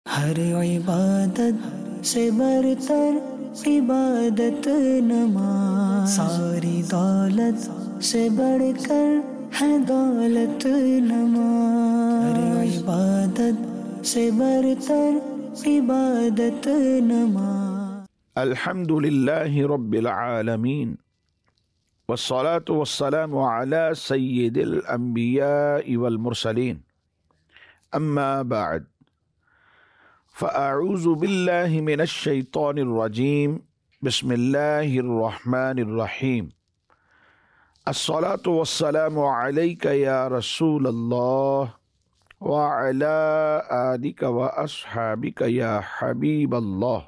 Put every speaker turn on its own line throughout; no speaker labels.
ہر عبادت سے برتر عبادت نماز، ساری دولت سے بڑھ کر ہے دولت نماز، ہر عبادت سے برتر عبادت نماز۔
الحمد للہ رب العالمین والصلاة والسلام على سید الانبیاء والمرسلین، اما بعد فاعوذ باللہ من الشیطان الرجیم، بسم اللہ الرحمن الرحیم۔ الصلاة والسلام علیک یا رسول اللہ وعلی آلک واصحابک یا حبیب اللہ۔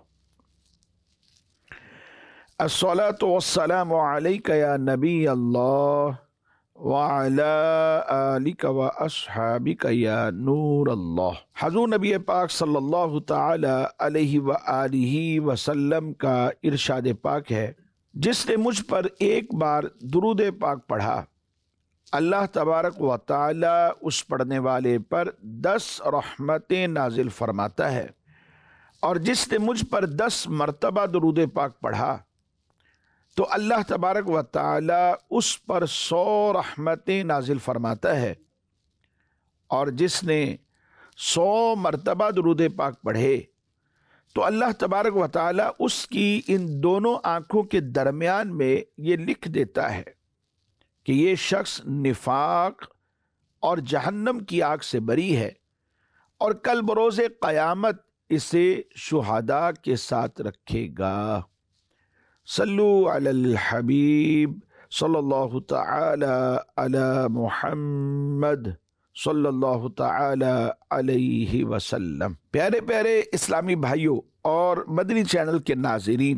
الصلاة والسلام علیک یا نبی اللہ وعلی آلک واصحابک یا نور اللہ۔ حضور نبی پاک صلی اللہ تعالی علیہ وآلہ وسلم کا ارشاد پاک ہے، جس نے مجھ پر ایک بار درود پاک پڑھا، اللہ تبارک و تعالی اس پڑھنے والے پر 10 رحمتیں نازل فرماتا ہے، اور جس نے مجھ پر 10 مرتبہ درود پاک پڑھا تو اللہ تبارک و تعالی اس پر 100 رحمتیں نازل فرماتا ہے، اور جس نے 100 مرتبہ درود پاک پڑھے تو اللہ تبارک و تعالی اس کی ان دونوں آنکھوں کے درمیان میں یہ لکھ دیتا ہے کہ یہ شخص نفاق اور جہنم کی آگ سے بری ہے، اور کل بروز قیامت اسے شہداء کے ساتھ رکھے گا۔ صلو علی الحبیب صلی اللہ تعالی علی محمد صلی اللہ تعالی علیہ وسلم۔ پیارے پیارے اسلامی بھائیوں اور مدنی چینل کے ناظرین،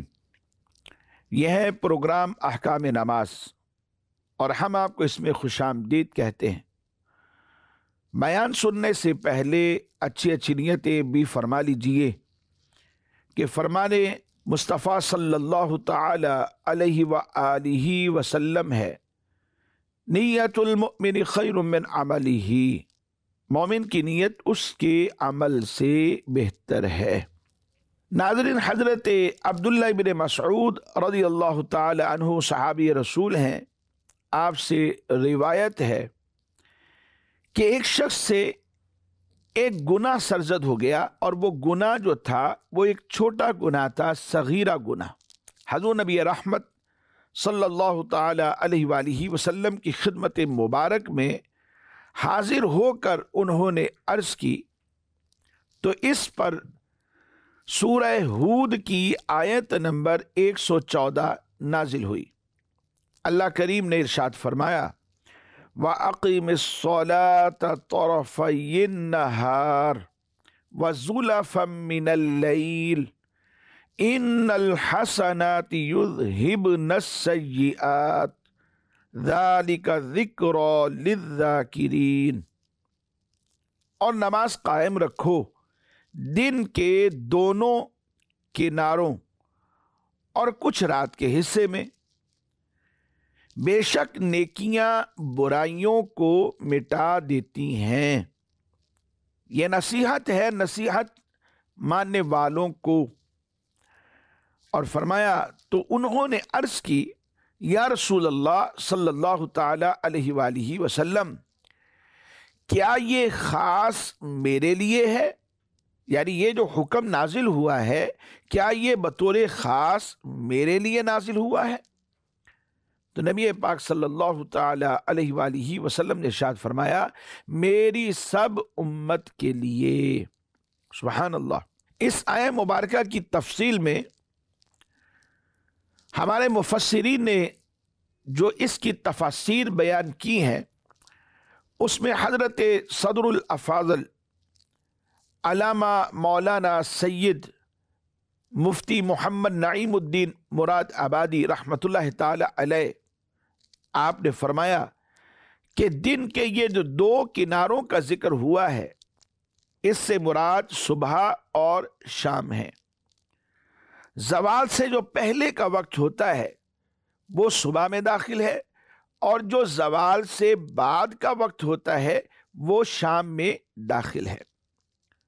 یہ ہے پروگرام احکام نماز، اور ہم آپ کو اس میں خوش آمدید کہتے ہیں۔ بیان سننے سے پہلے اچھی نیتیں بھی فرما لیجئے کہ فرمانے مصطفیٰ صلی اللہ تعالی علیہ وآلہ وسلم ہے، نیت المؤمن خیر من عملہ، مومن کی نیت اس کے عمل سے بہتر ہے۔ ناظرین، حضرت عبداللہ بن مسعود رضی اللہ تعالی عنہ صحابی رسول ہیں، آپ سے روایت ہے کہ ایک شخص سے ایک گناہ سرزد ہو گیا، اور وہ گناہ جو تھا وہ ایک چھوٹا گناہ تھا، صغیرہ گناہ۔ حضور نبی رحمت صلی اللہ تعالی علیہ وآلہ وسلم کی خدمت مبارک میں حاضر ہو کر انہوں نے عرض کی تو اس پر سورہ ہود کی آیت نمبر 114 نازل ہوئی۔ اللہ کریم نے ارشاد فرمایا، وَأَقِمِ الصَّلَاةَ طَرَفَيِ النَّهَارِ وَزُلَفًا مِّنَ اللَّيْلِ إِنَّ الْحَسَنَاتِ يُذْهِبْنَ السَّيِّئَاتِ ذَلِكَ ذِكْرَى لِلذَّاكِرِينَ، اور نماز قائم رکھو دن کے دونوں کناروں اور کچھ رات کے حصے میں، بے شک نیکیاں برائیوں کو مٹا دیتی ہیں۔ یہ نصیحت ہے نصیحت ماننے والوں کو۔ اور فرمایا تو انہوں نے عرض کی، یا رسول اللہ صلی اللہ تعالی علیہ وآلہ وسلم، کیا یہ خاص میرے لیے ہے؟ یعنی یہ جو حکم نازل ہوا ہے، کیا یہ بطور خاص میرے لیے نازل ہوا ہے؟ تو نبی پاک صلی اللہ تعالی علیہ وآلہ وسلم نے ارشاد فرمایا، میری سب امت کے لیے۔ سبحان اللہ۔ اس آیہ مبارکہ کی تفصیل میں ہمارے مفسرین نے جو اس کی تفاسیر بیان کی ہیں، اس میں حضرت صدر الافاضل علامہ مولانا سید مفتی محمد نعیم الدین مراد آبادی رحمۃ اللہ تعالی علیہ، آپ نے فرمایا کہ دن کے یہ جو 2 کناروں کا ذکر ہوا ہے، اس سے مراد صبح اور شام ہے۔ زوال سے جو پہلے کا وقت ہوتا ہے وہ صبح میں داخل ہے، اور جو زوال سے بعد کا وقت ہوتا ہے وہ شام میں داخل ہے۔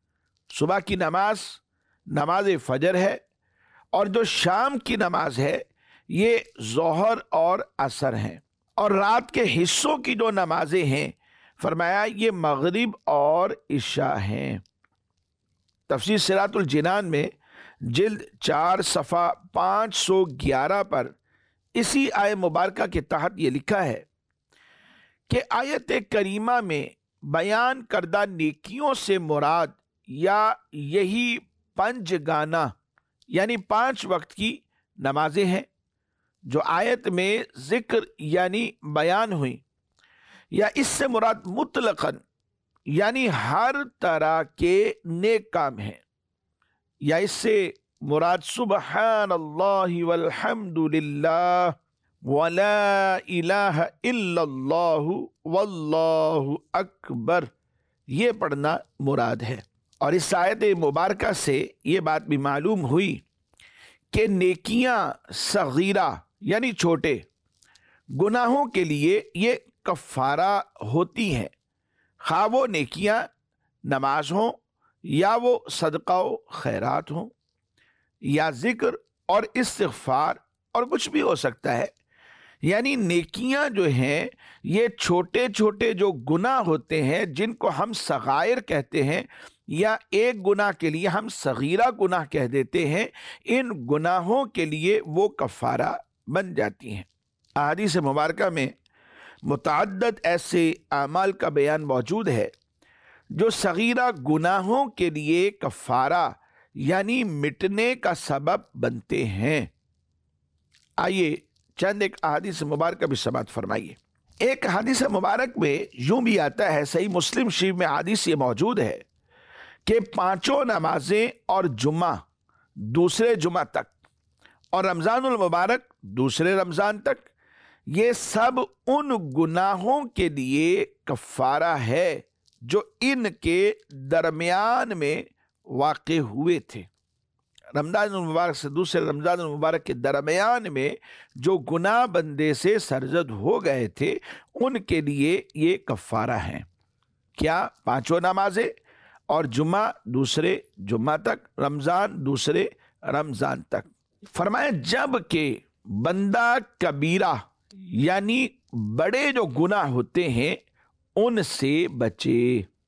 صبح کی نماز نماز فجر ہے، اور جو شام کی نماز ہے یہ ظہر اور عصر ہیں، اور رات کے حصوں کی جو نمازیں ہیں فرمایا یہ مغرب اور عشاء ہیں۔ تفسیر صراط الجنان میں جلد 4 صفحہ 511 پر اسی آیہ مبارکہ کے تحت یہ لکھا ہے کہ آیت کریمہ میں بیان کردہ نیکیوں سے مراد یا یہی 5 گانا یعنی 5 وقت کی نمازیں ہیں جو آیت میں ذکر یعنی بیان ہوئی، یا اس سے مراد مطلقاً یعنی ہر طرح کے نیک کام ہیں، یا اس سے مراد سبحان اللہ والحمد للہ ولا الہ الا اللہ واللہ اکبر، یہ پڑھنا مراد ہے۔ اور اس آیت مبارکہ سے یہ بات بھی معلوم ہوئی کہ نیکیاں صغیرہ یعنی چھوٹے گناہوں کے لیے یہ کفارہ ہوتی ہیں، خواہ وہ نیکیاں نماز ہوں یا وہ صدقہ و خیرات ہوں یا ذکر اور استغفار اور کچھ بھی ہو سکتا ہے۔ یعنی نیکیاں جو ہیں یہ چھوٹے چھوٹے جو گناہ ہوتے ہیں جن کو ہم صغائر کہتے ہیں، یا ایک گناہ کے لیے ہم صغیرہ گناہ کہہ دیتے ہیں، ان گناہوں کے لیے وہ کفارہ بن جاتی ہیں۔ احادیث مبارکہ میں متعدد ایسے اعمال کا بیان موجود ہے جو صغیرہ گناہوں کے لیے کفارہ یعنی مٹنے کا سبب بنتے ہیں۔ آئیے چند ایک احادیث مبارکہ بھی سماعت فرمائیے۔ ایک حدیث مبارک میں یوں بھی آتا ہے، صحیح مسلم شریف میں حدیث یہ موجود ہے کہ 5 نمازیں اور جمعہ دوسرے جمعہ تک اور رمضان المبارک دوسرے رمضان تک، یہ سب ان گناہوں کے لیے کفارہ ہے جو ان کے درمیان میں واقع ہوئے تھے۔ رمضان المبارک سے دوسرے رمضان المبارک کے درمیان میں جو گناہ بندے سے سرزد ہو گئے تھے ان کے لیے یہ کفارہ ہیں۔ کیا؟ 5 نمازیں اور جمعہ دوسرے جمعہ تک، رمضان دوسرے رمضان تک۔ فرمایا جب کہ بندہ کبیرہ یعنی بڑے جو گناہ ہوتے ہیں ان سے بچے۔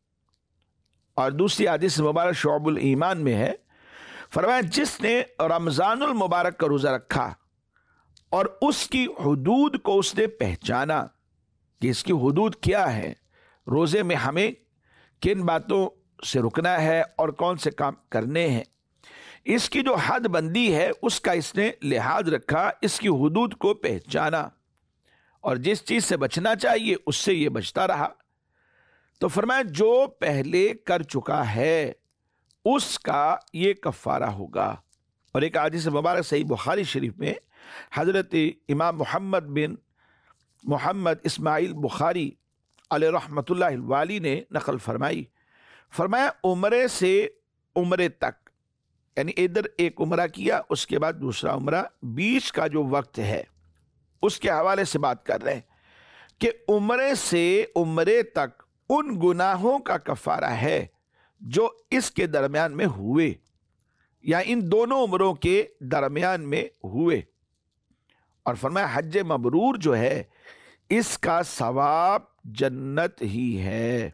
اور دوسری حدیث مبارک شعب الایمان میں ہے، فرمایا جس نے رمضان المبارک کا روزہ رکھا اور اس کی حدود کو اس نے پہچانا کہ اس کی حدود کیا ہے، روزے میں ہمیں کن باتوں سے رکنا ہے اور کون سے کام کرنے ہیں، اس کی جو حد بندی ہے اس کا اس نے لحاظ رکھا، اس کی حدود کو پہچانا، اور جس چیز سے بچنا چاہیے اس سے یہ بچتا رہا، تو فرمایا جو پہلے کر چکا ہے اس کا یہ کفارہ ہوگا۔ اور ایک حدیث مبارک صحیح بخاری شریف میں حضرت امام محمد بن محمد اسماعیل بخاری علیہ رحمۃ اللہ الوالی نے نقل فرمائی، فرمایا عمرے سے عمرے تک، یعنی ادھر ایک عمرہ کیا اس کے بعد دوسرا عمرہ، بیچ کا جو وقت ہے اس کے حوالے سے بات کر رہے ہیں کہ عمرے سے عمرے تک ان گناہوں کا کفارہ ہے جو اس کے درمیان میں ہوئے یا ان دونوں عمروں کے درمیان میں ہوئے۔ اور فرمایا حج مبرور جو ہے اس کا ثواب جنت ہی ہے۔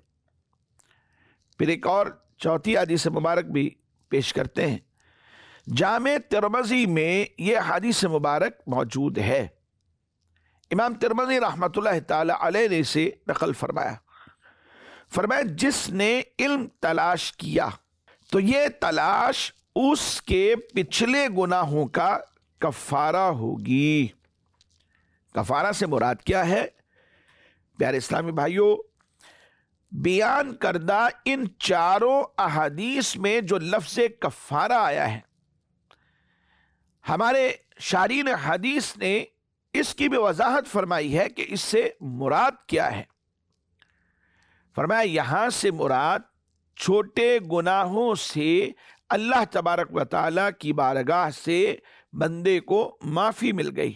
پھر ایک اور چوتھی حدیث مبارک بھی پیش کرتے ہیں، جامع ترمذی میں یہ حدیث مبارک موجود ہے، امام ترمذی رحمۃ اللہ تعالی علیہ نے اسے نقل فرمایا، فرمایا جس نے علم تلاش کیا تو یہ تلاش اس کے پچھلے گناہوں کا کفارہ ہوگی۔ کفارہ سے مراد کیا ہے؟ پیارے اسلامی بھائیوں، بیان کردہ ان 4 احادیث میں جو لفظ کفارہ آیا ہے، ہمارے شارحین حدیث نے اس کی بھی وضاحت فرمائی ہے کہ اس سے مراد کیا ہے۔ فرمایا یہاں سے مراد چھوٹے گناہوں سے اللہ تبارک و تعالیٰ کی بارگاہ سے بندے کو معافی مل گئی۔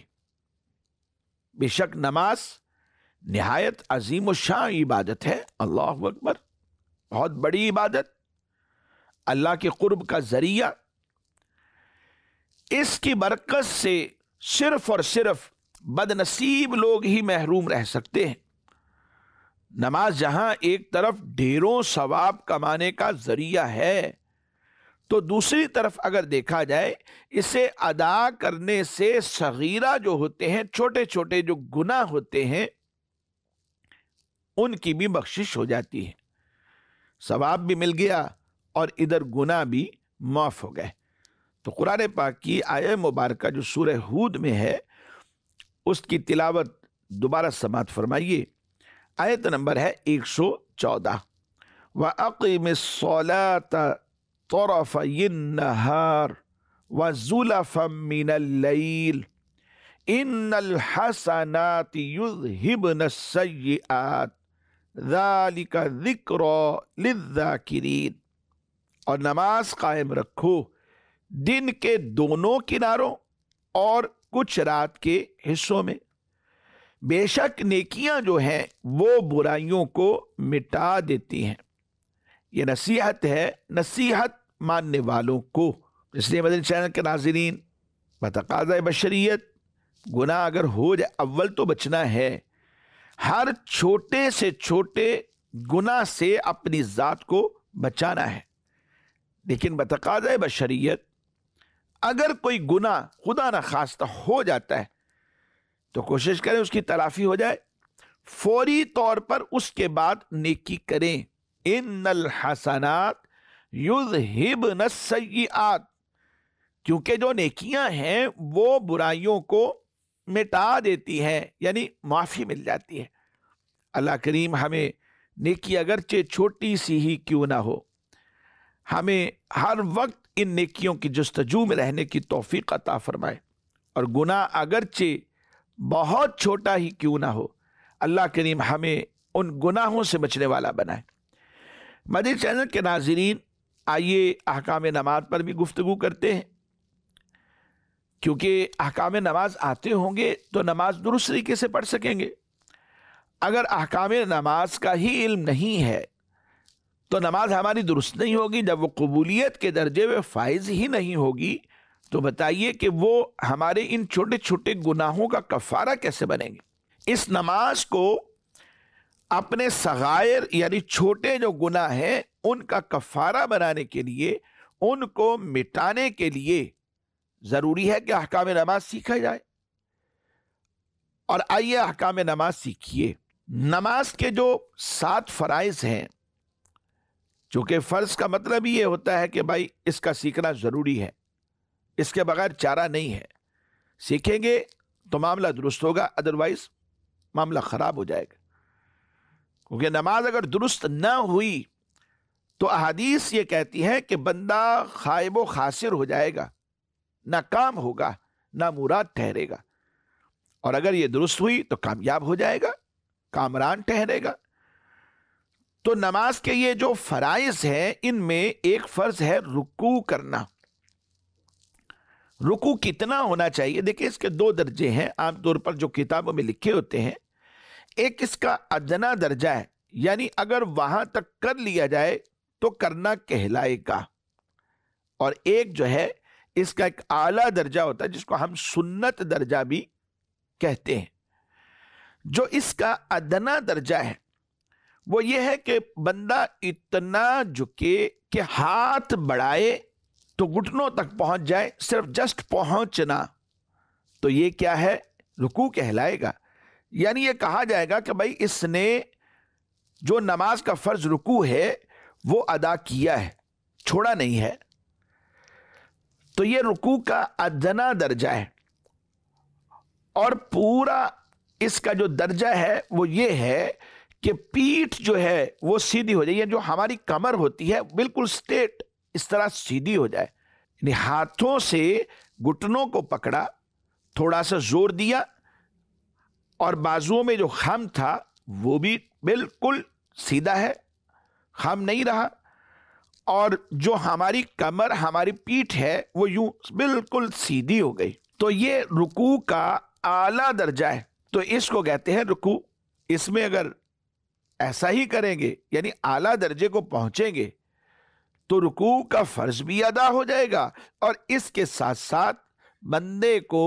بے شک نماز نہایت عظیم و شان عبادت ہے، اللہ اکبر، بہت بڑی عبادت، अल्लाह के कुर्ब का जरिया, इसकी बरकत से सिर्फ और सिर्फ बदनसीब लोग ही महरूम रह सकते हैं। नमाज जहां एक तरफ ढेरों सवाब कमाने का जरिया है, तो दूसरी तरफ अगर देखा जाए, इसे अदा करने से सगीरा जो होते हैं, छोटे छोटे जो गुनाह होते हैं, उनकी भी बख्शिश हो जाती है। सवाब भी मिल गया और इधर गुनाह भी माफ हो गए। तो कुरान पाक की आयत मुबारक जो सूरह हूद में है, उसकी तिलावत दोबारा समात फरमाइए। आयत नंबर है 114। व अक़िमिस्सलाता तरफ़यिन नहार व ज़ुलफ़म मिनल लैल इन्नल हसनाति युज़हिबनस्सय्यिआत ज़ालिका ज़िक्रा लिज़्ज़ाकिरीन। और नमाज कायम रखो दिन के दोनों किनारों और कुछ रात के हिस्सों में। बेशक नेकियां जो हैं वो बुराइयों को मिटा देती हैं। ये नसीहत है, नसीहत मानने वालों को। इसलिए मदनी चैनल के नाज़रीन, बतक़ाज़ा बशरियत गुनाह अगर हो जाए, अव्वल तो बचना है। हर छोटे से छोटे गुनाह से अपनी ज़ात को बचाना है। लेकिन बतक़ाज़ा बशरियत अगर कोई गुनाह खुदा न खास्ता हो जाता है, तो कोशिश करें उसकी तलाफी हो जाए, फौरी तौर पर उसके बाद नेकी करें। इन्नल हसनात युज़हिबनस्सय्यिआत, क्योंकि जो नेकियां हैं वो बुराइयों को मिटा देती हैं, यानी माफ़ी मिल जाती है। अल्लाह करीम हमें नेकी अगरचे छोटी सी ही क्यों ना हो, हमें हर वक्त इन नेकियों की जुस्तजू में रहने की तौफीक अता फरमाए, और गुनाह अगरचे बहुत छोटा ही क्यों ना हो, अल्लाह करीम हमें उन गुनाहों से बचने वाला बनाए। मदनी चैनल के नाज़रीन, आइए अहकाम नमाज पर भी गुफ्तगू करते हैं, क्योंकि अहकाम नमाज आते होंगे तो नमाज दुरुस्त तरीके से पढ़ सकेंगे। अगर अहकाम नमाज का ही इल्म नहीं है तो नमाज हमारी दुरुस्त नहीं होगी। जब वो कबूलियत के दर्जे में फाइज ही नहीं होगी, तो बताइए कि वो हमारे इन छोटे छोटे गुनाहों का कफ़ारा कैसे बनेंगे। इस नमाज को अपने सगायर यानी छोटे जो गुनाह हैं उनका कफ़ारा बनाने के लिए, उनको मिटाने के लिए ज़रूरी है कि अहकाम नमाज सीखा जाए। और आइए अहकाम नमाज सीखिए। नमाज के जो 7 फ़राइज़ हैं, चूँकि फ़र्ज़ का मतलब ही ये होता है कि भाई इसका सीखना ज़रूरी है, इसके बगैर चारा नहीं है। सीखेंगे तो मामला दुरुस्त होगा, अदरवाइज मामला ख़राब हो जाएगा। क्योंकि नमाज अगर दुरुस्त ना हुई तो अहादीस ये कहती है कि बंदा खाइब व खासिर हो जाएगा, नाकाम होगा, ना मुराद ठहरेगा। और अगर ये दुरुस्त हुई तो कामयाब हो जाएगा, कामरान ठहरेगा। तो नमाज के ये जो फराइज हैं, इनमें एक फ़र्ज है रुकू करना। रुकू कितना होना चाहिए? देखिए, इसके 2 दर्जे हैं आमतौर पर जो किताबों में लिखे होते हैं। एक इसका अदना दर्जा है, यानी अगर वहां तक कर लिया जाए तो करना कहलाएगा। और एक जो है इसका एक आला दर्जा होता है, जिसको हम सुन्नत दर्जा भी कहते हैं। जो इसका अदना दर्जा है वो ये है कि बंदा इतना झुके कि हाथ बढ़ाए तो घुटनों तक पहुंच जाए, सिर्फ जस्ट पहुंचना, तो ये क्या है? रुकू कहलाएगा। यानी ये कहा जाएगा कि भाई इसने जो नमाज का फर्ज रुकू है वो अदा किया है, छोड़ा नहीं है। तो ये रुकू का अदना दर्जा है। और पूरा इसका जो दर्जा है वो ये है कि पीठ जो है वो सीधी हो जाए, जो हमारी कमर होती है बिल्कुल स्ट्रेट इस तरह सीधी हो जाए। यानी हाथों से घुटनों को पकड़ा, थोड़ा सा जोर दिया, और बाजुओं में जो खम था वो भी बिल्कुल सीधा है, खम नहीं रहा। और जो हमारी कमर, हमारी पीठ है वो यूं बिल्कुल सीधी हो गई। तो ये रुकू का आला दर्जा है, तो इसको कहते हैं रुकू। इसमें अगर ऐसा ही करेंगे, यानी आला दर्जे को पहुंचेंगे, تو رکوع کا فرض بھی ادا ہو جائے گا اور اس کے ساتھ ساتھ بندے کو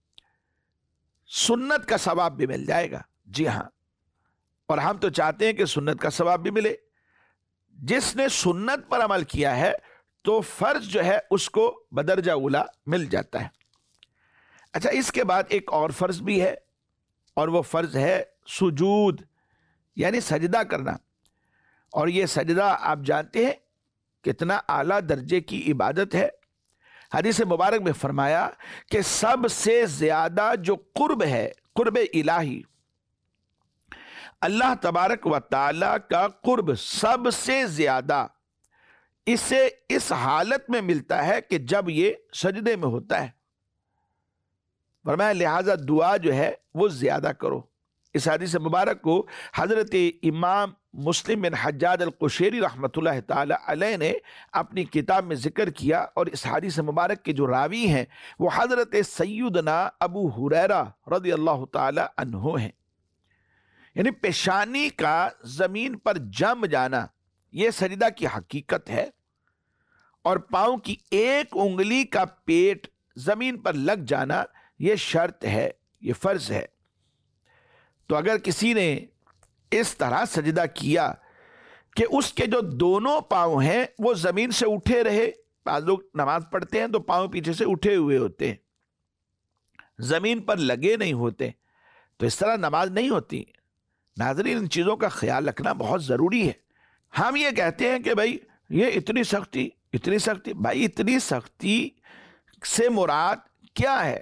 سنت کا ثواب بھی مل جائے گا. جی ہاں، اور ہم تو چاہتے ہیں کہ سنت کا ثواب بھی ملے. جس نے سنت پر عمل کیا ہے تو فرض جو ہے اس کو بدرجہ اولا مل جاتا ہے. اچھا، اس کے بعد ایک اور فرض بھی ہے اور وہ فرض ہے سجود، یعنی سجدہ کرنا. اور یہ سجدہ آپ جانتے ہیں کتنا اعلیٰ درجے کی عبادت ہے. حدیث مبارک میں فرمایا کہ سب سے زیادہ جو قرب ہے، قرب الہی، اللہ تبارک و تعالی کا قرب سب سے زیادہ اسے اس حالت میں ملتا ہے کہ جب یہ سجدے میں ہوتا ہے. فرمایا لہذا دعا جو ہے وہ زیادہ کرو. اس حدیث مبارک کو حضرت امام مسلم بن حجاج القشیری رحمۃ اللہ تعالی علیہ نے اپنی کتاب میں ذکر کیا، اور اس حدیث مبارک کے جو راوی ہیں وہ حضرت سیدنا ابو ہریرہ رضی اللہ تعالی عنہ ہیں. یعنی پیشانی کا زمین پر جم جانا یہ سجدہ کی حقیقت ہے، اور پاؤں کی ایک انگلی کا پیٹ زمین پر لگ جانا یہ شرط ہے، یہ فرض ہے. تو اگر کسی نے اس طرح سجدہ کیا کہ اس کے جو دونوں پاؤں ہیں وہ زمین سے اٹھے رہے، بعض لوگ نماز پڑھتے ہیں تو پاؤں پیچھے سے اٹھے ہوئے ہوتے ہیں، زمین پر لگے نہیں ہوتے، تو اس طرح نماز نہیں ہوتی. ناظرین، ان چیزوں کا خیال رکھنا بہت ضروری ہے. ہم یہ کہتے ہیں کہ بھائی یہ اتنی سختی، بھائی اتنی سختی سے مراد کیا ہے؟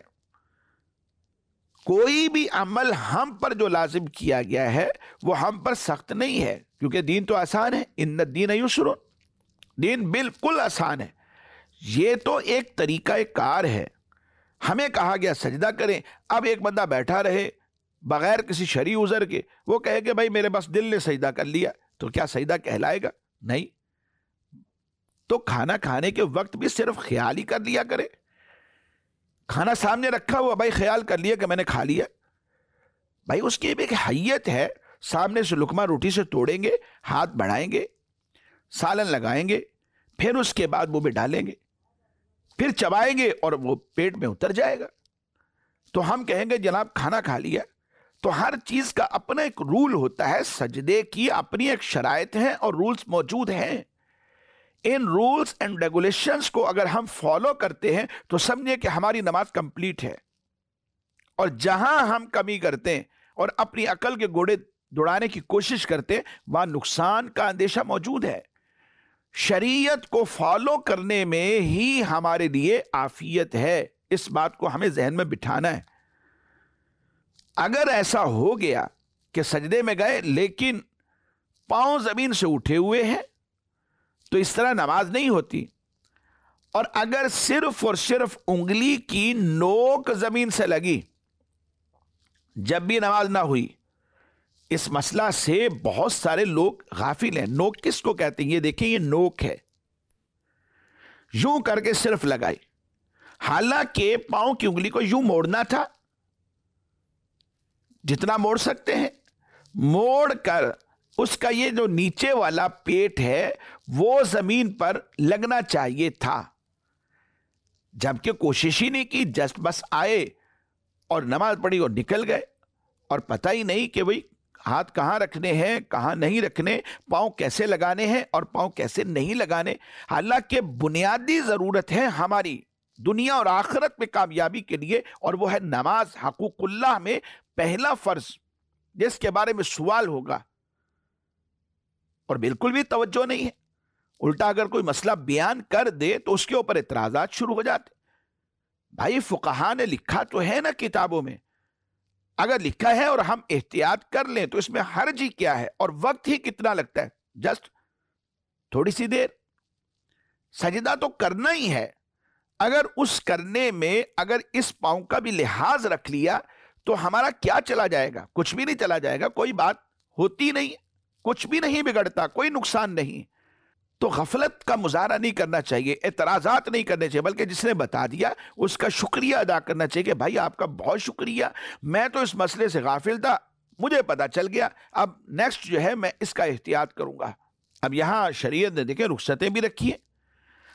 کوئی بھی عمل ہم پر جو لازم کیا گیا ہے وہ ہم پر سخت نہیں ہے، کیونکہ دین تو آسان ہے. ان الدین یسر، دین بالکل آسان ہے. یہ تو ایک طریقہ کار ہے. ہمیں کہا گیا سجدہ کریں. اب ایک بندہ بیٹھا رہے بغیر کسی شرعی عذر کے، وہ کہے کہ بھائی میرے بس دل نے سجدہ کر لیا، تو کیا سجدہ کہلائے گا؟ نہیں. تو کھانا کھانے کے وقت بھی صرف خیال ہی کر لیا کرے. کھانا سامنے رکھا ہوا، بھائی خیال کر لیا کہ میں نے کھا لیا، بھائی اس کی بھی ایک حیت ہے. سامنے سے لقمہ روٹی سے توڑیں گے، ہاتھ بڑھائیں گے، سالن لگائیں گے، پھر اس کے بعد منہ میں ڈالیں گے، پھر چبائیں گے اور وہ پیٹ میں اتر جائے گا. تو ہم کہیں گے جناب کھانا کھا لیا. تو ہر چیز کا اپنا ایک رول ہوتا ہے، سجدے کی اپنی ایک شرائط ہیں اور رولز موجود ہیں. ان رولز اینڈ ریگولیشنز کو اگر ہم فالو کرتے ہیں تو سمجھیں کہ ہماری نماز کمپلیٹ ہے. اور جہاں ہم کمی کرتے ہیں اور اپنی عقل کے گھوڑے دوڑانے کی کوشش کرتے ہیں وہاں نقصان کا اندیشہ موجود ہے. شریعت کو فالو کرنے میں ہی ہمارے لیے عافیت ہے. اس بات کو ہمیں ذہن میں بٹھانا ہے. اگر ایسا ہو گیا کہ سجدے میں گئے لیکن پاؤں زمین سے اٹھے ہوئے ہیں تو اس طرح نماز نہیں ہوتی. اور اگر صرف اور صرف انگلی کی نوک زمین سے لگی جب بھی نماز نہ ہوئی، اس مسئلہ سے بہت سارے لوگ غافل ہیں. نوک کس کو کہتے ہیں؟ یہ دیکھیں، یہ نوک ہے. یوں کر کے صرف لگائی، حالانکہ پاؤں کی انگلی کو یوں موڑنا تھا، جتنا موڑ سکتے ہیں موڑ کر اس کا یہ جو نیچے والا پیٹ ہے وہ زمین پر لگنا چاہیے تھا. جبکہ کوشش ہی نہیں کی، جسٹ بس آئے اور نماز پڑھی اور نکل گئے، اور پتہ ہی نہیں کہ بھئی ہاتھ کہاں رکھنے ہیں، کہاں نہیں رکھنے، پاؤں کیسے لگانے ہیں اور پاؤں کیسے نہیں لگانے. حالانکہ بنیادی ضرورت ہے ہماری دنیا اور آخرت میں کامیابی کے لیے، اور وہ ہے نماز. حقوق اللہ میں پہلا فرض جس کے بارے میں سوال ہوگا، اور بالکل بھی توجہ نہیں ہے. الٹا اگر کوئی مسئلہ بیان کر دے تو اس کے اوپر اعتراضات شروع ہو جاتے. بھائی فقہا نے لکھا تو ہے نا کتابوں میں، اگر لکھا ہے اور ہم احتیاط کر لیں تو اس میں حرج ہی کیا ہے؟ اور وقت ہی کتنا لگتا ہے، جسٹ تھوڑی سی دیر. سجدہ تو کرنا ہی ہے. اگر اس کرنے میں اگر اس پاؤں کا بھی لحاظ رکھ لیا تو ہمارا کیا چلا جائے گا؟ کچھ بھی نہیں چلا جائے گا. کوئی بات ہوتی نہیں، کچھ بھی نہیں بگڑتا، کوئی نقصان نہیں. تو غفلت کا مظاہرہ نہیں کرنا چاہیے، اعتراضات نہیں کرنے چاہیے، بلکہ جس نے بتا دیا اس کا شکریہ ادا کرنا چاہیے کہ بھائی آپ کا بہت شکریہ، میں تو اس مسئلے سے غافل تھا، مجھے پتا چل گیا، اب نیکسٹ جو ہے میں اس کا احتیاط کروں گا. اب یہاں شریعت نے دیکھیں رخصتیں بھی رکھی ہیں.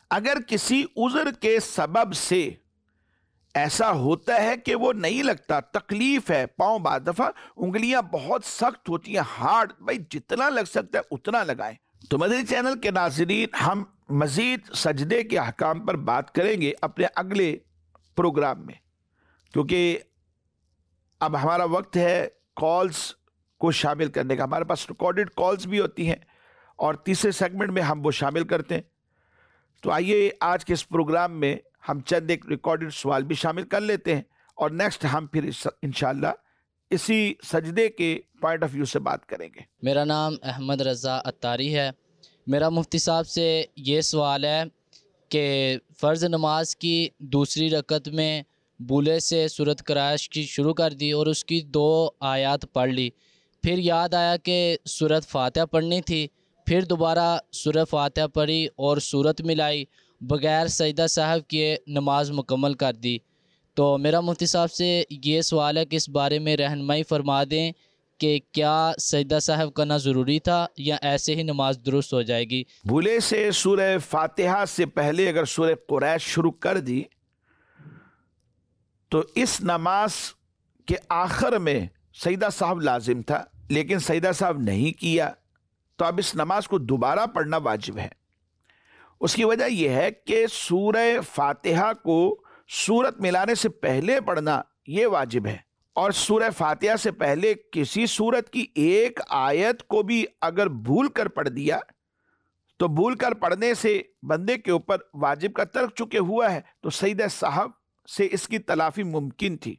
اگر کسی عذر کے سبب سے ایسا ہوتا ہے کہ وہ نہیں لگتا، تکلیف ہے، پاؤں بعض دفعہ انگلیاں بہت سخت ہوتی ہیں، ہارڈ، بھائی جتنا لگ سکتا ہے اتنا لگائیں۔ تو مدنی چینل کے ناظرین، ہم مزید سجدے کے احکام پر بات کریں گے اپنے اگلے پروگرام میں، کیونکہ اب ہمارا وقت ہے کالز کو شامل کرنے کا۔ ہمارے پاس ریکارڈڈ کالز بھی ہوتی ہیں اور تیسرے سیگمنٹ میں ہم وہ شامل کرتے ہیں۔ تو آئیے آج کے اس پروگرام میں ہم چند ایک ریکارڈڈ سوال بھی شامل کر لیتے ہیں، اور نیکسٹ ہم پھر انشاءاللہ اسی سجدے کے پوائنٹ آف ویو سے بات کریں گے۔
میرا نام احمد رضا اتاری ہے۔ میرا مفتی صاحب سے یہ سوال ہے کہ فرض نماز کی دوسری رکعت میں بولے سے سورۃ قریش کی شروع کر دی اور اس کی 2 آیات پڑھ لی، پھر یاد آیا کہ سورۃ فاتحہ پڑھنی تھی، پھر دوبارہ سورۃ فاتحہ پڑھی اور سورت ملائی، بغیر سجدہ سہو کیے نماز مکمل کر دی۔ تو میرا مفتی صاحب سے یہ سوال ہے کہ اس بارے میں رہنمائی فرما دیں کہ کیا سجدہ سہو کرنا ضروری تھا یا ایسے ہی نماز درست ہو جائے گی؟
بھولے سے سورہ فاتحہ سے پہلے اگر سورہ قریش شروع کر دی تو اس نماز کے آخر میں سجدہ سہو لازم تھا، لیکن سجدہ سہو نہیں کیا، تو اب اس نماز کو دوبارہ پڑھنا واجب ہے۔ اس کی وجہ یہ ہے کہ سورہ فاتحہ کو سورت ملانے سے پہلے پڑھنا یہ واجب ہے، اور سورہ فاتحہ سے پہلے کسی سورت کی ایک آیت کو بھی اگر بھول کر پڑھ دیا تو بھول کر پڑھنے سے بندے کے اوپر واجب کا ترک چکے ہوا ہے، تو سجدہ سہو سے اس کی تلافی ممکن تھی۔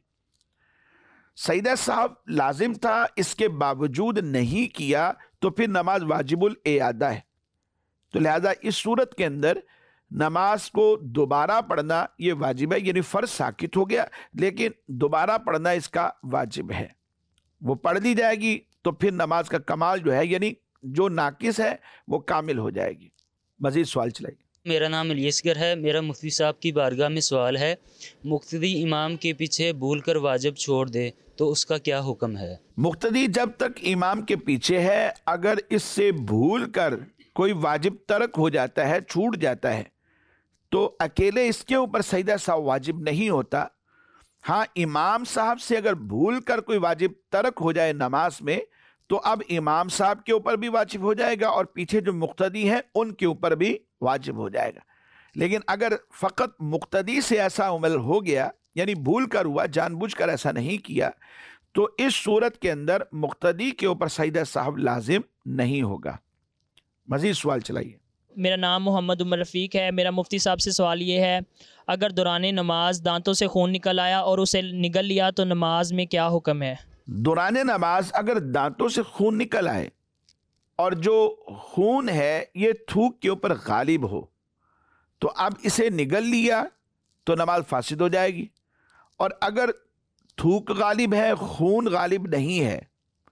سجدہ سہو لازم تھا، اس کے باوجود نہیں کیا تو پھر نماز واجب الاعادہ ہے۔ تو لہذا اس صورت کے اندر نماز کو دوبارہ پڑھنا یہ واجب ہے، یعنی فرض ساقط ہو گیا لیکن دوبارہ پڑھنا اس کا واجب ہے۔ وہ پڑھ دی جائے گی تو پھر نماز کا کمال جو ہے، یعنی جو ناقص ہے وہ کامل ہو جائے گی۔ مزید سوال چلائیے۔
میرا نام الیسگر ہے۔ میرا مفتی صاحب کی بارگاہ میں سوال ہے، مقتدی امام کے پیچھے بھول کر واجب چھوڑ دے تو اس کا کیا حکم ہے؟
مقتدی جب تک امام کے پیچھے ہے، اگر اس سے بھول کر کوئی واجب ترک ہو جاتا ہے، چھوٹ جاتا ہے، تو اکیلے اس کے اوپر سجدہ سہو واجب نہیں ہوتا۔ ہاں، امام صاحب سے اگر بھول کر کوئی واجب ترک ہو جائے نماز میں تو اب امام صاحب کے اوپر بھی واجب ہو جائے گا اور پیچھے جو مقتدی ہیں ان کے اوپر بھی واجب ہو جائے گا۔ لیکن اگر فقط مقتدی سے ایسا عمل ہو گیا، یعنی بھول کر ہوا، جان بوجھ کر ایسا نہیں کیا، تو اس صورت کے اندر مقتدی کے اوپر سجدہ سہو لازم نہیں ہوگا۔ مزید سوال چلائیے۔
میرا نام محمد عمر رفیق ہے۔ میرا مفتی صاحب سے سوال یہ ہے، اگر دوران نماز دانتوں سے خون نکل آیا اور اسے نگل لیا تو نماز میں کیا حکم ہے؟
دوران نماز اگر دانتوں سے خون نکل آئے اور جو خون ہے یہ تھوک کے اوپر غالب ہو تو اب اسے نگل لیا تو نماز فاسد ہو جائے گی، اور اگر تھوک غالب ہے، خون غالب نہیں ہے،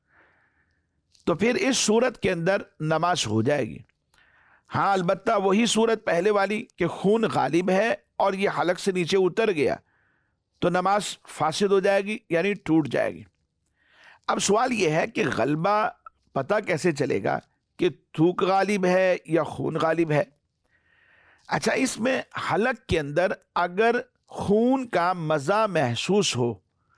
تو پھر اس صورت کے اندر نماز ہو جائے گی۔ ہاں، البتہ وہی صورت پہلے والی کہ خون غالب ہے اور یہ حلق سے نیچے اتر گیا تو نماز فاسد ہو جائے گی، یعنی ٹوٹ جائے گی۔ اب سوال یہ ہے کہ غلبہ پتہ کیسے چلے گا کہ تھوک غالب ہے یا خون غالب ہے؟ اچھا، اس میں حلق کے اندر اگر خون کا مزہ محسوس ہو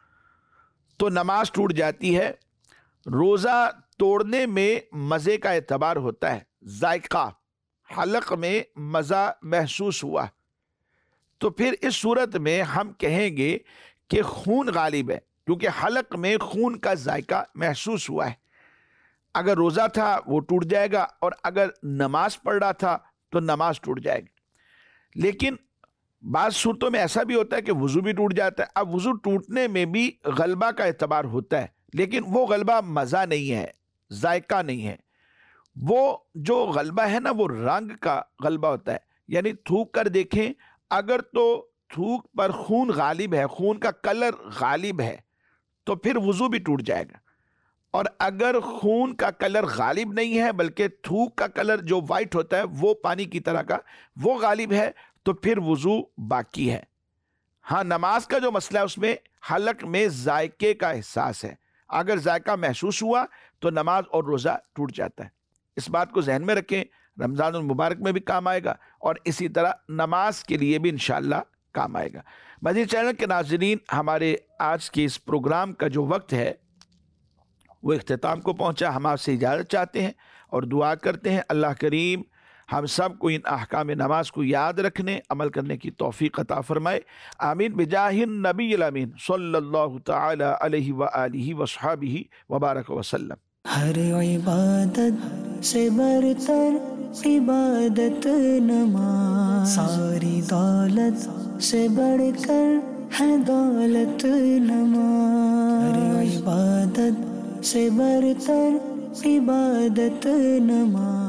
تو نماز ٹوٹ جاتی ہے۔ روزہ توڑنے میں مزے کا اعتبار ہوتا ہے، ذائقہ، حلق میں مزہ محسوس ہوا تو پھر اس صورت میں ہم کہیں گے کہ خون غالب ہے، کیونکہ حلق میں خون کا ذائقہ محسوس ہوا ہے۔ اگر روزہ تھا وہ ٹوٹ جائے گا، اور اگر نماز پڑھ رہا تھا تو نماز ٹوٹ جائے گی۔ لیکن بعض صورتوں میں ایسا بھی ہوتا ہے کہ وضو بھی ٹوٹ جاتا ہے۔ اب وضو ٹوٹنے میں بھی غلبہ کا اعتبار ہوتا ہے، لیکن وہ غلبہ مزہ نہیں ہے، ذائقہ نہیں ہے۔ وہ جو غلبہ ہے نا وہ رنگ کا غلبہ ہوتا ہے، یعنی تھوک کر دیکھیں، اگر تو تھوک پر خون غالب ہے، خون کا کلر غالب ہے تو پھر وضو بھی ٹوٹ جائے گا، اور اگر خون کا کلر غالب نہیں ہے بلکہ تھوک کا کلر جو وائٹ ہوتا ہے وہ پانی کی طرح کا وہ غالب ہے تو پھر وضو باقی ہے۔ ہاں، نماز کا جو مسئلہ ہے اس میں حلق میں ذائقے کا احساس ہے، اگر ذائقہ محسوس ہوا تو نماز اور روزہ ٹوٹ جاتا ہے۔ اس بات کو ذہن میں رکھیں۔ रमज़ान मुबारक में भी काम आएगा और इसी तरह नमाज के लिए भी इंशाअल्लाह काम आएगा। मज़ीद चैनल के नाज़रीन, हमारे आज के इस प्रोग्राम का जो वक्त है वो इख्तिताम को पहुंचा। हम आपसे इजाज़त चाहते हैं और दुआ करते हैं अल्लाह करीम हम सब को इन अहकाम नमाज को याद रखने अमल करने की तौफीक अता फरमाए। आमीन बिजाहिन नबील अमीन सल्लल्लाहु तआला अलैहि व आलिहि व अस्हाबिहि व बारक वसल्लम।
हर इबादत से बरतर इबादत नमाज, सारी दौलत से बढ़कर है दौलत नमाज। हर इबादत से बरतर इबादत नमाज।